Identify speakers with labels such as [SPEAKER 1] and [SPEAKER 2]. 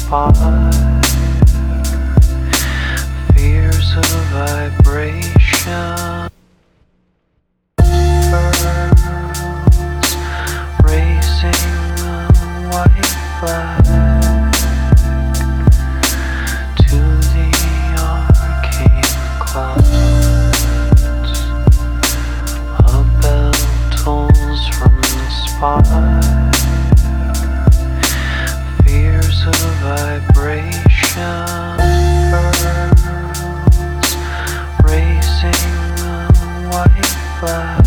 [SPEAKER 1] spire. Fears of vibration. Pearls racing the white flag to the arcane clouds. A bell tolls from the spire. Fears of vibration. Pearls racing the white flag.